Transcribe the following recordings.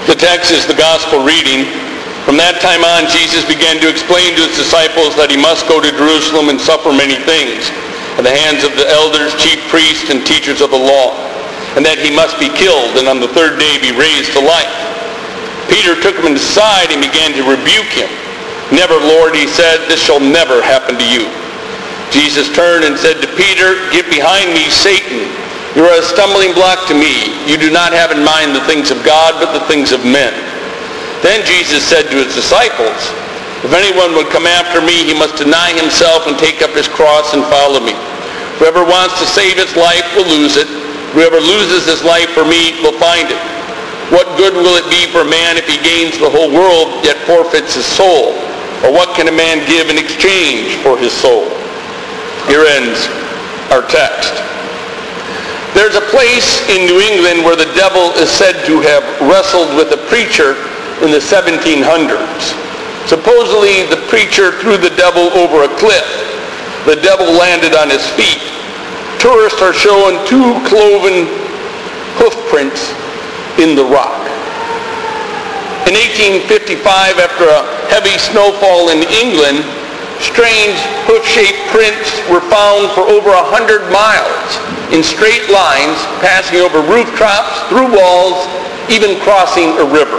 The text is the gospel reading. From that time on, Jesus began to explain to his disciples that he must go to Jerusalem and suffer many things at the hands of the elders, chief priests, and teachers of the law, and that he must be killed and on the third day be raised to life. Peter took him aside and began to rebuke him. "Never, Lord," he said, "this shall never happen to you." Jesus turned and said to Peter, "Get behind me, Satan. You are a stumbling block to me. You do not have in mind the things of God, but the things of men." Then Jesus said to his disciples, "If anyone would come after me, he must deny himself and take up his cross and follow me. Whoever wants to save his life will lose it. Whoever loses his life for me will find it. What good will it be for a man if he gains the whole world, yet forfeits his soul? Or what can a man give in exchange for his soul?" Here ends our text. There's a place in New England where the devil is said to have wrestled with a preacher in the 1700s. Supposedly, the preacher threw the devil over a cliff. The devil landed on his feet. Tourists are showing 2 cloven hoof prints in the rock. In 1855, after a heavy snowfall in England, strange hoof-shaped prints were found for over 100 miles in straight lines, passing over rooftops, through walls, even crossing a river.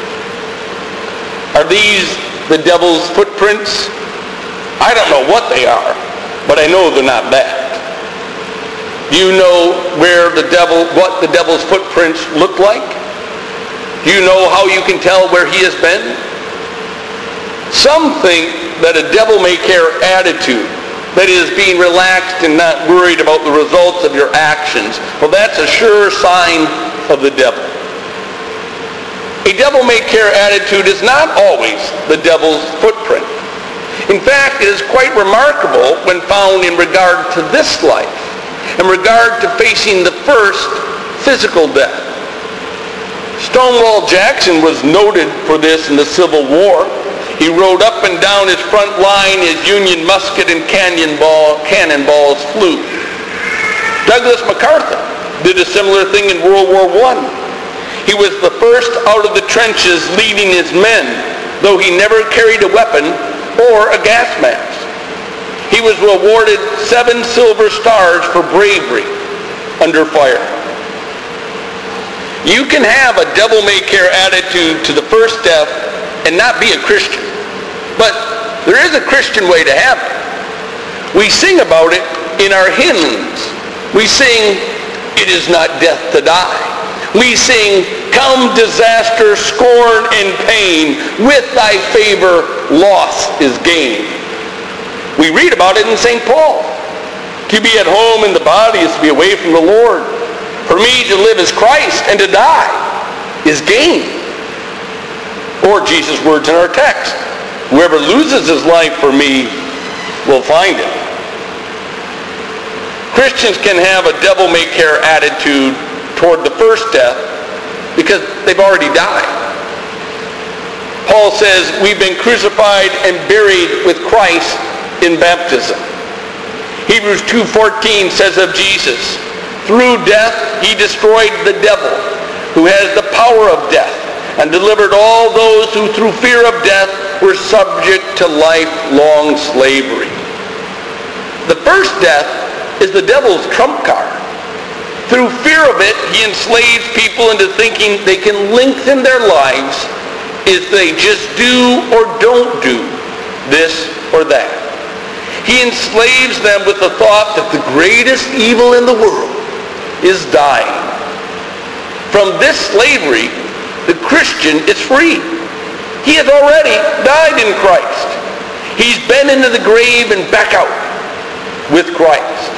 Are these the devil's footprints? I don't know what they are, but I know they're not that. Do you know what the devil's footprints look like? Do you know how you can tell where he has been? Some think that a devil-may-care attitude, that is, being relaxed and not worried about the results of your actions, well, that's a sure sign of the devil. A devil-may-care attitude is not always the devil's footprint. In fact, it is quite remarkable when found in regard to this life, in regard to facing the first physical death. Stonewall Jackson was noted for this in the Civil War. He rode up and down his front line as Union musket and cannonballs flew. Douglas MacArthur did a similar thing in World War I. He was the first out of the trenches leading his men, though he never carried a weapon or a gas mask. He was awarded 7 silver stars for bravery under fire. You can have a devil-may-care attitude to the first death and not be a Christian. But there is a Christian way to have it. We sing about it in our hymns. We sing, "It is not death to die." We sing, "Come disaster, scorn, and pain, with thy favor loss is gain." We read about it in St. Paul. To be at home in the body is to be away from the Lord. For me to live is Christ, and to die is gain. Or Jesus' words in our text, "Whoever loses his life for me will find it." Christians can have a devil-may-care attitude toward the first death because they've already died. Paul says we've been crucified and buried with Christ in baptism. Hebrews 2:14 says of Jesus, "Through death he destroyed the devil, who has the power of death, and delivered all those who through fear of death were subject to lifelong slavery." The first death is the devil's trump card. Through fear of it, he enslaves people into thinking they can lengthen their lives if they just do or don't do this or that. He enslaves them with the thought that the greatest evil in the world is dying. From this slavery, the Christian is free. He has already died in Christ. He's been into the grave and back out with Christ.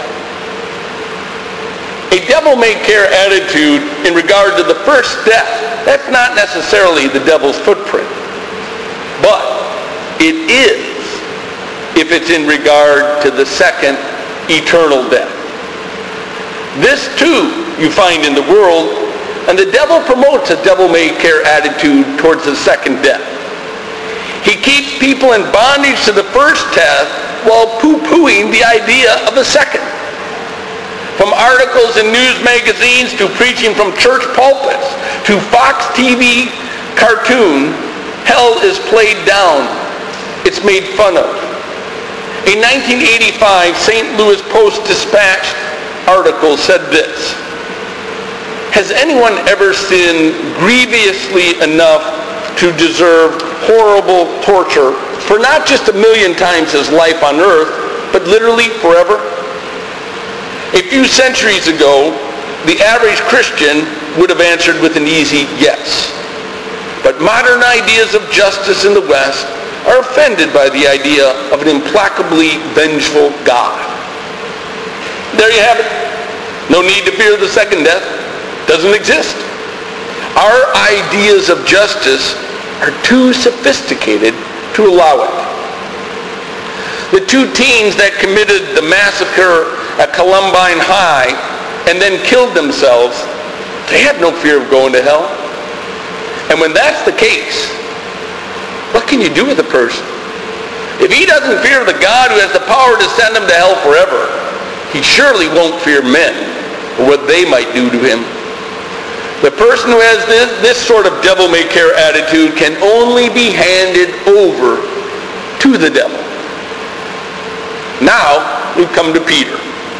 A devil-may-care attitude in regard to the first death, that's not necessarily the devil's footprint. But it is if it's in regard to the second eternal death. This too you find in the world, and the devil promotes a devil-may-care attitude towards the second death. He keeps people in bondage to the first death while poo-pooing the idea of the second. From articles in news magazines to preaching from church pulpits to Fox TV cartoon, hell is played down. It's made fun of. A 1985 St. Louis Post-Dispatch article said this: "Has anyone ever sinned grievously enough to deserve horrible torture for not just 1,000,000 times his life on earth, but literally forever?" A few centuries ago, the average Christian would have answered with an easy yes. But modern ideas of justice in the West are offended by the idea of an implacably vengeful God. There you have it. No need to fear the second death. Doesn't exist. Our ideas of justice are too sophisticated to allow it. The two teens that committed the massacre at Columbine High and then killed themselves, they had no fear of going to hell. And when that's the case, what can you do with a person? If he doesn't fear the God who has the power to send him to hell forever, he surely won't fear men or what they might do to him. The person who has this sort of devil-may-care attitude can only be handed over to the devil. Now, we've come to Peter.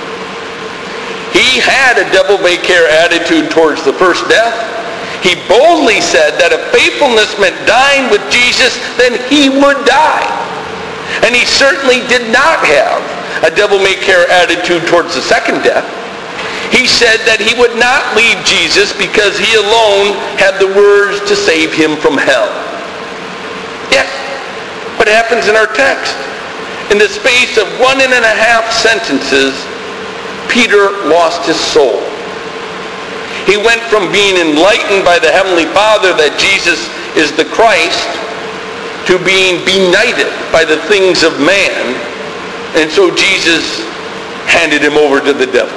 He had a devil-may-care attitude towards the first death. He boldly said that if faithfulness meant dying with Jesus, then he would die. And he certainly did not have a devil-may-care attitude towards the second death. He said that he would not leave Jesus because he alone had the words to save him from hell. Yes, what happens in our text? In the space of 1.5 sentences, Peter lost his soul. He went from being enlightened by the Heavenly Father that Jesus is the Christ to being benighted by the things of man. And so Jesus handed him over to the devil.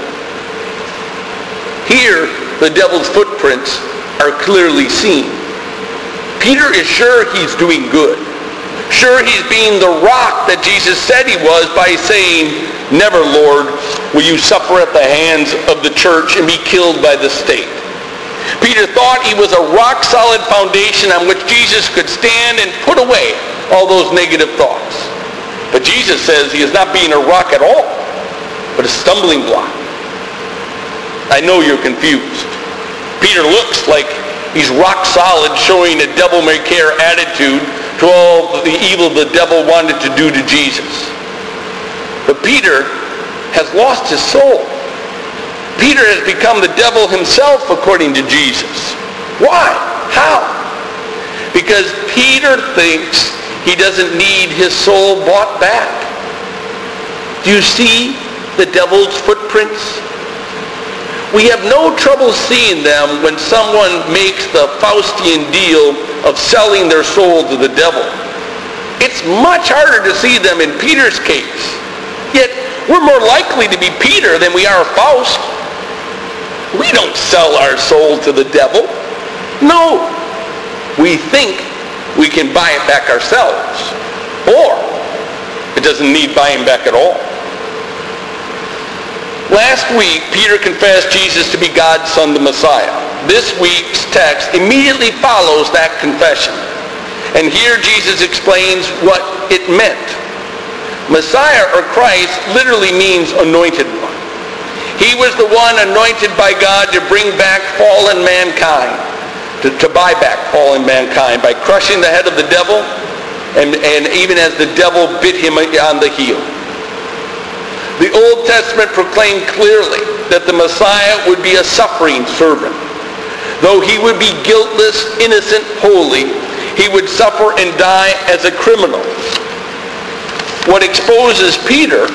Here, the devil's footprints are clearly seen. Peter is sure he's doing good. Sure he's being the rock that Jesus said he was by saying, "Never, Lord, will you suffer at the hands of the church and be killed by the state." Peter thought he was a rock-solid foundation on which Jesus could stand and put away all those negative thoughts. But Jesus says he is not being a rock at all, but a stumbling block. I know you're confused. Peter looks like he's rock-solid, showing a devil-may-care attitude to all the evil the devil wanted to do to Jesus. But Peter has lost his soul. Peter has become the devil himself, according to Jesus. Why? How? Because Peter thinks he doesn't need his soul bought back. Do you see the devil's footprints? We have no trouble seeing them when someone makes the Faustian deal of selling their soul to the devil. It's much harder to see them in Peter's case. Yet, we're more likely to be Peter than we are Faust. We don't sell our soul to the devil. No. We think we can buy it back ourselves. Or it doesn't need buying back at all. Last week, Peter confessed Jesus to be God's Son, the Messiah. This week's text immediately follows that confession. And here Jesus explains what it meant. Messiah, or Christ, literally means anointed one. He was the one anointed by God to bring back fallen mankind, to buy back fallen mankind by crushing the head of the devil, and even as the devil bit him on the heel. The Old Testament proclaimed clearly that the Messiah would be a suffering servant. Though he would be guiltless, innocent, holy, he would suffer and die as a criminal. What exposes Peter's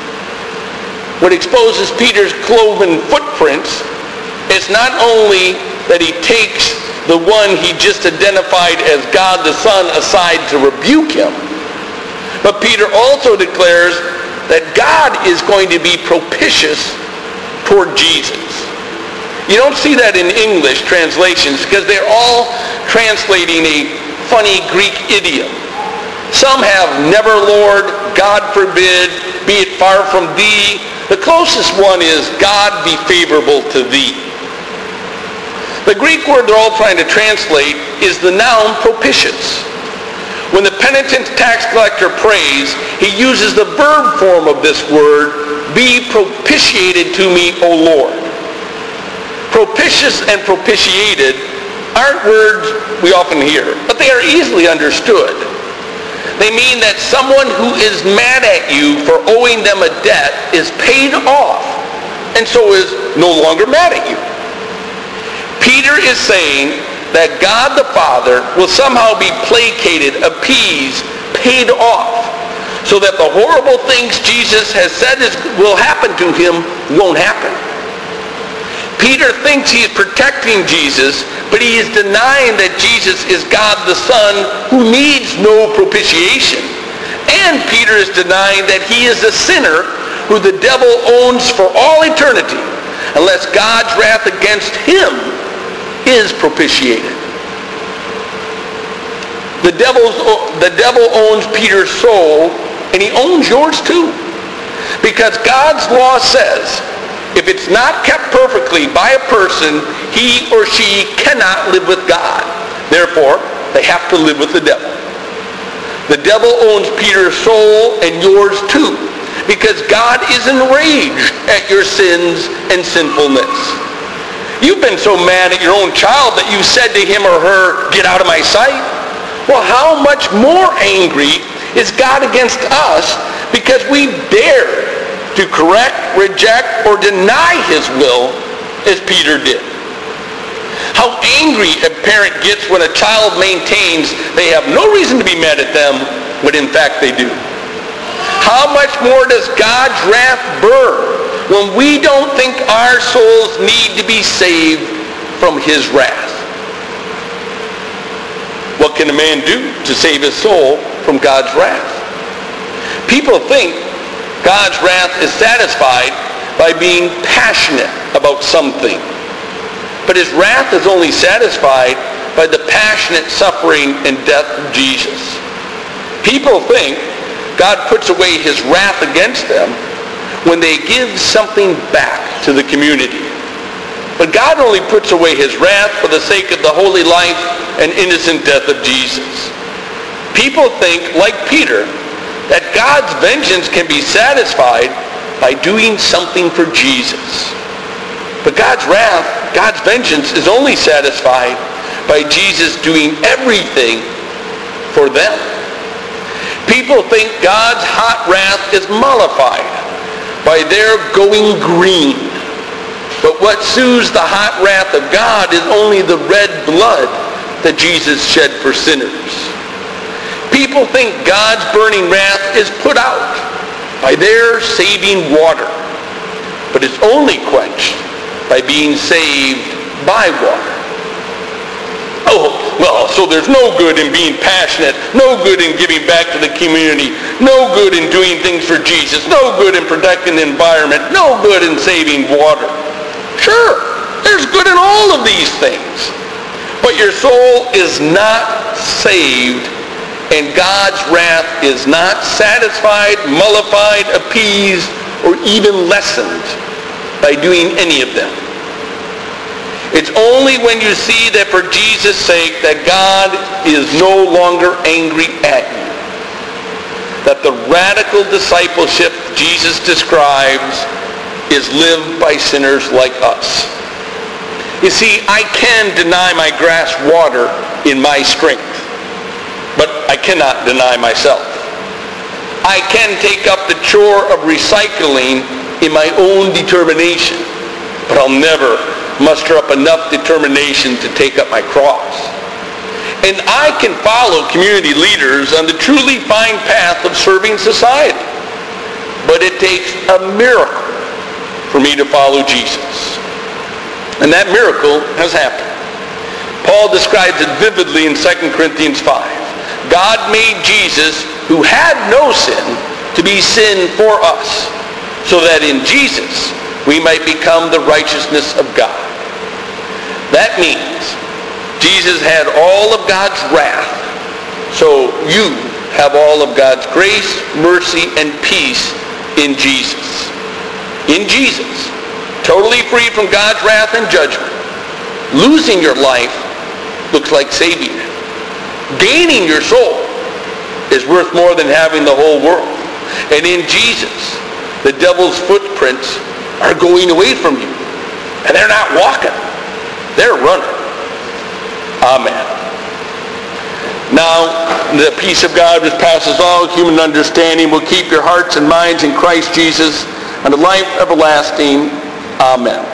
cloven footprints is not only that he takes the one he just identified as God the Son aside to rebuke him, but Peter also declares that God is going to be propitious toward Jesus. You don't see that in English translations because they're all translating a funny Greek idiom. Some have "never, Lord," "God forbid," "be it far from thee." The closest one is "God be favorable to thee." The Greek word they're all trying to translate is the noun propitious. When the penitent tax collector prays, he uses the verb form of this word, be propitiated to me, O Lord. Propitious and propitiated aren't words we often hear, but they are easily understood. They mean that someone who is mad at you for owing them a debt is paid off and so is no longer mad at you. Peter is saying that God the Father will somehow be placated, appeased, paid off, so that the horrible things Jesus has said will happen to him won't happen. Peter thinks he is protecting Jesus, but he is denying that Jesus is God the Son who needs no propitiation. And Peter is denying that he is a sinner who the devil owns for all eternity, unless God's wrath against him is propitiated. The devil owns Peter's soul, and he owns yours too. Because God's law says, if it's not kept perfectly by a person, he or she cannot live with God. Therefore, they have to live with the devil. The devil owns Peter's soul and yours too, because God is enraged at your sins and sinfulness. You've been so mad at your own child that you said to him or her, get out of my sight. Well, how much more angry is God against us because we dare to correct, reject, or deny his will as Peter did? How angry a parent gets when a child maintains they have no reason to be mad at them when in fact they do. How much more does God's wrath burn when we don't think our souls need to be saved from his wrath? What can a man do to save his soul from God's wrath? People think God's wrath is satisfied by being passionate about something. But his wrath is only satisfied by the passionate suffering and death of Jesus. People think God puts away his wrath against them when they give something back to the community. But God only puts away his wrath for the sake of the holy life and innocent death of Jesus. People think, like Peter, that God's vengeance can be satisfied by doing something for Jesus. But God's wrath, God's vengeance is only satisfied by Jesus doing everything for them. People think God's hot wrath is mollified by their going green. But what soothes the hot wrath of God is only the red blood that Jesus shed for sinners. People think God's burning wrath is put out by their saving water, but it's only quenched by being saved by water. Oh, well, so there's no good in being passionate, no good in giving back to the community, no good in doing things for Jesus, no good in protecting the environment, no good in saving water. Sure, there's good in all of these things, but your soul is not saved, and God's wrath is not satisfied, mollified, appeased, or even lessened by doing any of them. It's only when you see that for Jesus' sake that God is no longer angry at you, that the radical discipleship Jesus describes is lived by sinners like us. You see, I can deny my grass water in my strength, but I cannot deny myself. I can take up the chore of recycling in my own determination, but I'll never muster up enough determination to take up my cross. And I can follow community leaders on the truly fine path of serving society, but it takes a miracle for me to follow Jesus. And that miracle has happened. Paul describes it vividly in 2 Corinthians 5. God made Jesus, who had no sin, to be sin for us, so that in Jesus we might become the righteousness of God. That means Jesus had all of God's wrath, so you have all of God's grace, mercy, and peace in Jesus. In Jesus, totally free from God's wrath and judgment, Losing your life looks like saving it. Gaining your soul is worth more than having the whole world. And in Jesus, the devil's footprints are going away from you. And they're not walking. They're running. Amen. Now, the peace of God which passes all human understanding will keep your hearts and minds in Christ Jesus unto life everlasting. Amen.